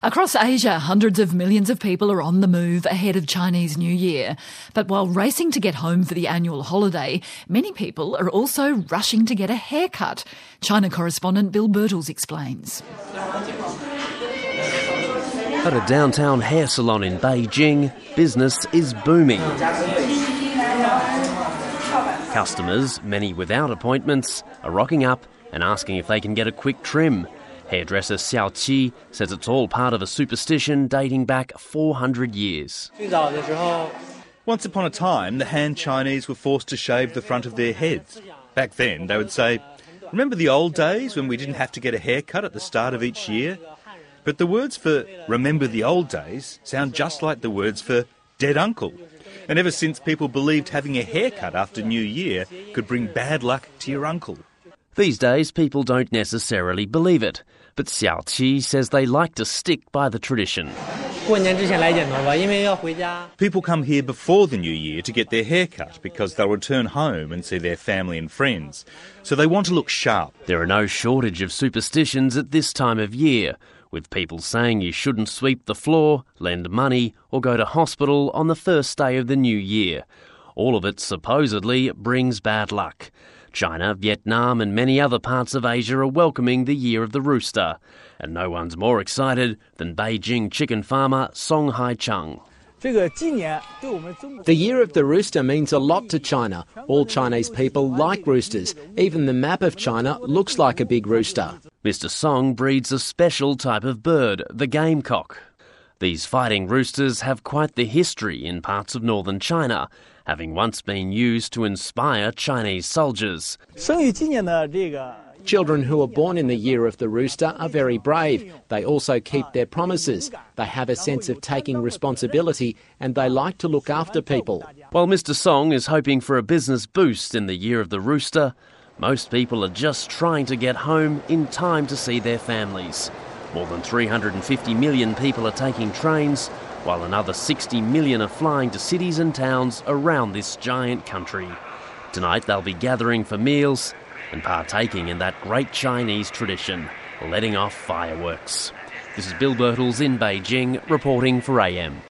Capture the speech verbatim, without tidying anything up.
Across Asia, hundreds of millions of people are on the move ahead of Chinese New Year. But while racing to get home for the annual holiday, many people are also rushing to get a haircut. China correspondent Bill Birtles explains. At a downtown hair salon in Beijing, business is booming. Customers, many without appointments, are rocking up and asking if they can get a quick trim. Hairdresser Xiao Qi says it's all part of a superstition dating back four hundred years. Once upon a time, the Han Chinese were forced to shave the front of their heads. Back then, they would say, "Remember the old days when we didn't have to get a haircut at the start of each year?" But the words for "remember the old days" sound just like the words for dead uncle. And ever since, people believed having a haircut after New Year could bring bad luck to your uncle. These days, people don't necessarily believe it, but Xiao Qi says they like to stick by the tradition. People come here before the New Year to get their hair cut because they'll return home and see their family and friends. So they want to look sharp. There are no shortage of superstitions at this time of year, with people saying you shouldn't sweep the floor, lend money, or go to hospital on the first day of the new year. All of it supposedly brings bad luck. China, Vietnam and many other parts of Asia are welcoming the Year of the Rooster. And no one's more excited than Beijing chicken farmer Song Hai-chung. The Year of the Rooster means a lot to China. All Chinese people like roosters. Even the map of China looks like a big rooster. Mister Song breeds a special type of bird, the gamecock. These fighting roosters have quite the history in parts of northern China, having once been used to inspire Chinese soldiers. Children who are born in the Year of the Rooster are very brave. They also keep their promises. They have a sense of taking responsibility and they like to look after people. While Mister Song is hoping for a business boost in the Year of the Rooster, most people are just trying to get home in time to see their families. More than three hundred fifty million people are taking trains, while another sixty million are flying to cities and towns around this giant country. Tonight they'll be gathering for meals and partaking in that great Chinese tradition, letting off fireworks. This is Bill Birtles in Beijing, reporting for A M.